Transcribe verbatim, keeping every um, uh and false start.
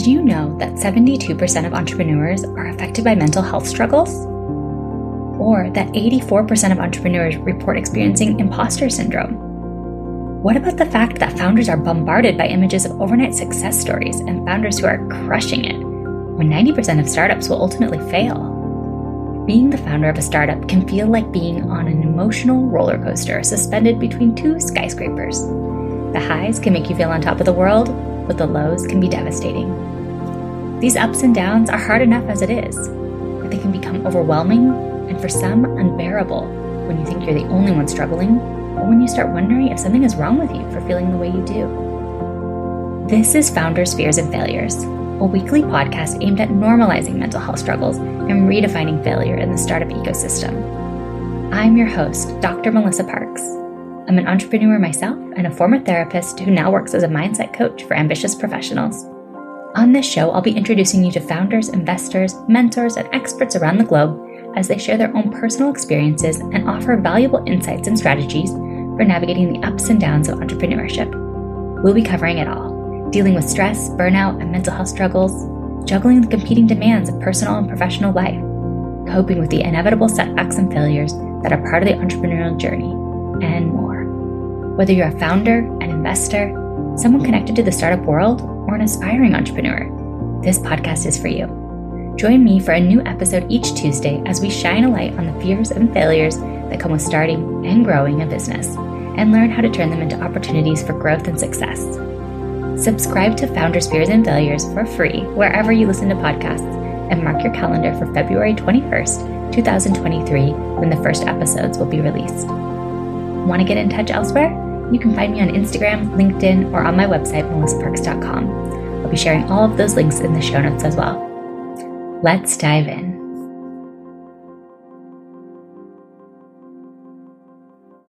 Did you know that seventy-two percent of entrepreneurs are affected by mental health struggles? Or that eighty-four percent of entrepreneurs report experiencing imposter syndrome? What about the fact that founders are bombarded by images of overnight success stories and founders who are crushing it, when ninety percent of startups will ultimately fail? Being the founder of a startup can feel like being on an emotional roller coaster suspended between two skyscrapers. The highs can make you feel on top of the world, but the lows can be devastating. These ups and downs are hard enough as it is, but they can become overwhelming and for some unbearable when you think you're the only one struggling, or when you start wondering if something is wrong with you for feeling the way you do. This is Founders, Fears, and Failures, a weekly podcast aimed at normalizing mental health struggles and redefining failure in the startup ecosystem. I'm your host, Doctor Melissa Parks. I'm an entrepreneur myself and a former therapist who now works as a mindset coach for ambitious professionals. On this show, I'll be introducing you to founders, investors, mentors, and experts around the globe as they share their own personal experiences and offer valuable insights and strategies for navigating the ups and downs of entrepreneurship. We'll be covering it all, dealing with stress, burnout, and mental health struggles, juggling the competing demands of personal and professional life, coping with the inevitable setbacks and failures that are part of the entrepreneurial journey, and more. Whether you're a founder, an investor, someone connected to the startup world, or an aspiring entrepreneur, this podcast is for you. Join me for a new episode each Tuesday as we shine a light on the fears and failures that come with starting and growing a business, and learn how to turn them into opportunities for growth and success. Subscribe to Founders, Fears, and Failures for free wherever you listen to podcasts, and mark your calendar for February twenty-first, twenty twenty-three, when the first episodes will be released. Want to get in touch elsewhere? You can find me on Instagram, LinkedIn, or on my website, melissa parks dot com. I'll be sharing all of those links in the show notes as well. Let's dive in.